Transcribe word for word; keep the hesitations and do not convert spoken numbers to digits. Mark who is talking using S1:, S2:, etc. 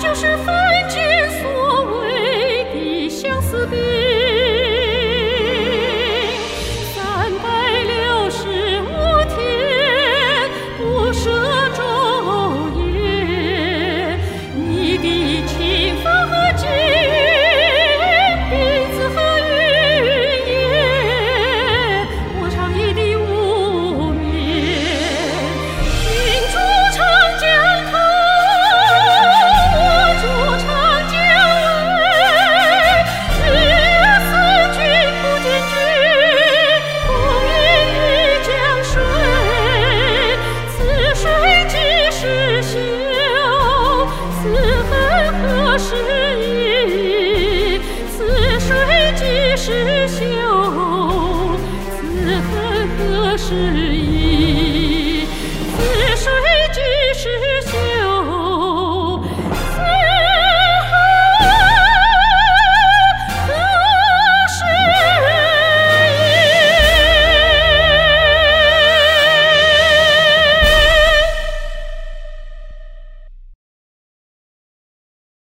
S1: 就是凡间所谓的相思病。三百六十五天不舍昼夜，你的情发和金鼻子和云烟，我常忆的无眠。君住长江头，我住长江尾，日夜思君不见君，空云与江水。此水几时休？此恨何时已？此水几时休？此恨何时已？